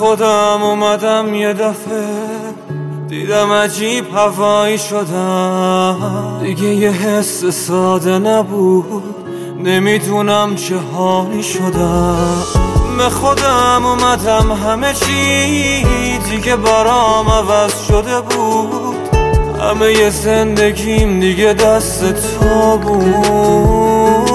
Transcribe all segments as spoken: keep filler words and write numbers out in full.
خودم اومدم یه دفعه، دیدم عجیب هوایی شدم. دیگه یه حس ساده نبود، نمیدونم چه حالی شدم. به خودم اومدم همه چی دیگه برام عوض شده بود. همه ی زندگیم دیگه دست تو بود.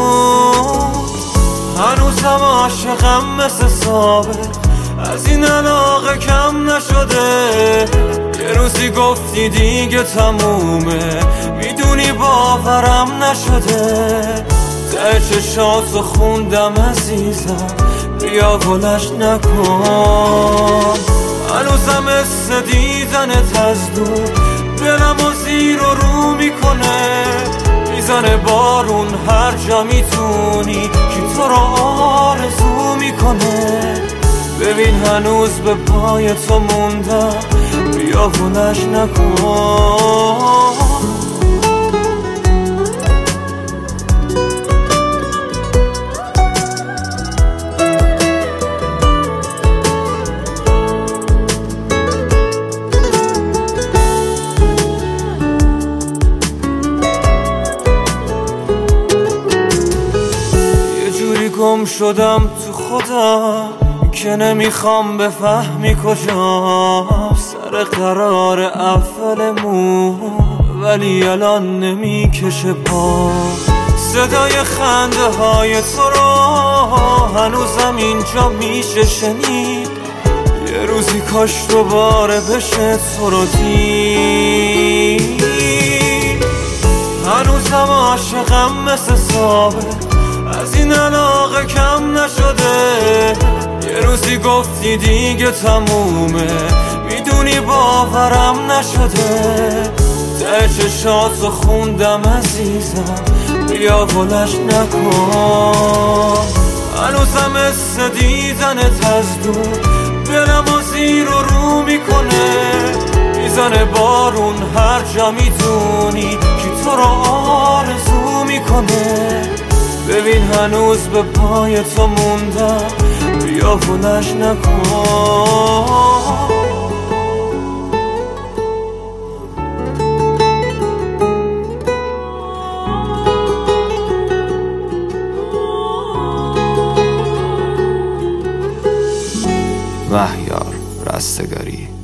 هنوزم عاشقم مثل سابق، از این علاقه کم نشده. یه روزی گفتی دیگه تمومه، میدونی باورم نشده. ته چشاتو خوندم عزیزم، بیا گلش نکن. هنوزم مثل دیدنت از دور دلم و زیر و رو میکنه. میزنه بارون هر جا میتونی، کی تو رو آرزو میکنه. ببین هنوز به پای تو موندم، بیا گلش نکن. گم شدم تو خودم که نمیخوام بفهمی کجام. سر قرار اولمون ولی الان نمیکشه پا. صدای خنده های تو رو هنوزم اینجا میشه شنید. یه روزی کاش دوباره بشه تو رو دید. هنوزم عاشقم مثل سابق، از این علاقه کم نشده. یه روزی گفتی دیگه تمومه، میدونی باورم نشده. ته چشاتو خوندم عزیزم، بیا گلش نکن. هنوزم مثل دیدنت از دور دلم و زیر و رو میکنه. میزنه بارون هر جا میدونی، کی تو رو آرزو میکنه. ببین هنوز به پای تو موندم، بیا گلش نکن. مهیار رستگاری.